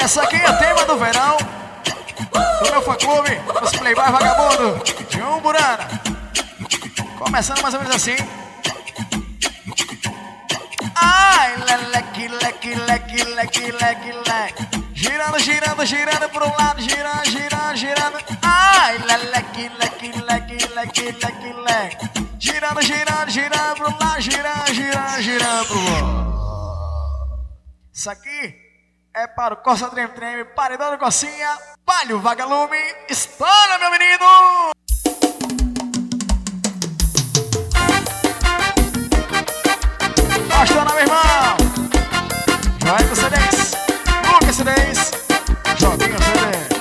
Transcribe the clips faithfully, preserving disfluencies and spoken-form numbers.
Essa aqui é o tema do verão do meu fã-clube, os Playboy Vagabundo de Umburana. Começando mais ou menos assim. Ai, leque, leque, leque, leque, leque, leque. Girando, girando, girando pro lado, girando, girando, girando. Ai, leque, leque, leque, leque, leque, leque. Girando, girando, girando pro lado, girando, girando, girando pro lado. Isso aqui é para o Costa Trem Trem, paredão do Cocinha, Palio Vagalume, estoura, meu menino! Gostando, meu irmão? Joia do C dez, Lucas C dez, Joguinho C dez.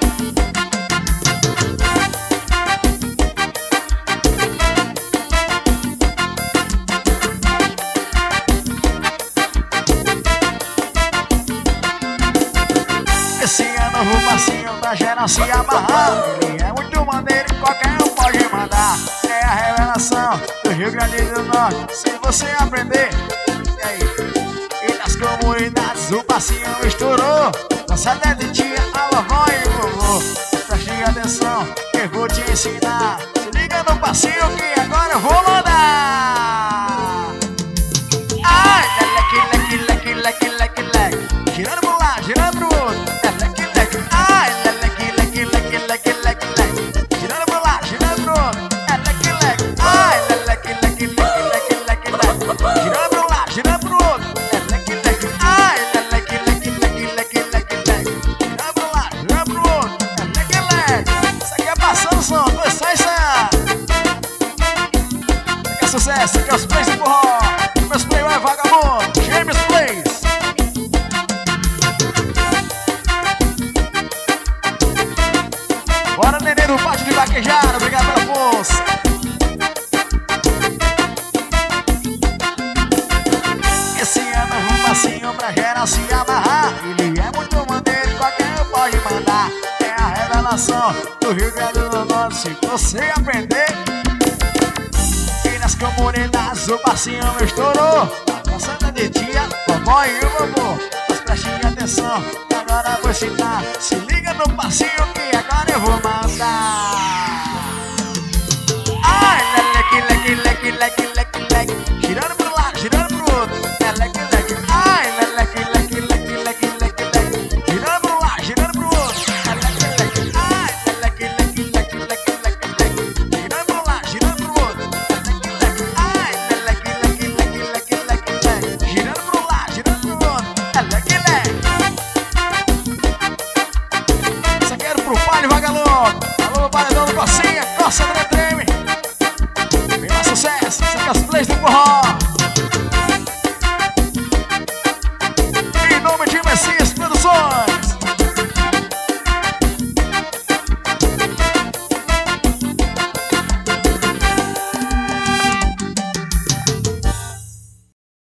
Esse é novo passinho pra geral se amarrar. Ele é muito maneiro, qualquer um pode mandar. É a revelação do Rio Grande do Norte. Se você aprender, e aí? E nas comunidades o passinho estourou. Dança de dia, a vovó e o vovô. Preste atenção, que eu vou te ensinar. Se liga no passinho que agora eu vou mandar. Ai, leque, leque, leque, leque, leque, leque. Girando pro lado, girando pro outro. Sucesso, que é os plays do forró, meus Playboy Vagabundo, James Plays. Bora, neném do pátio de vaquejada, obrigado pela força. Esse ano é um passinho pra geral se amarrar. Ele é muito maneiro, qualquer um pode mandar. É a revelação do Rio Grande do Norte, se você aprender. Nas comunidades o passinho estourou. Dançando de dia, vovó e o vovô. Mas preste atenção, que agora eu vou ensinar. Se liga no passinho que agora eu vou mandar. Ai, leque, leque, leque, leque, leque, leque. Girando pro lado, girando pro outro. É leque, leque.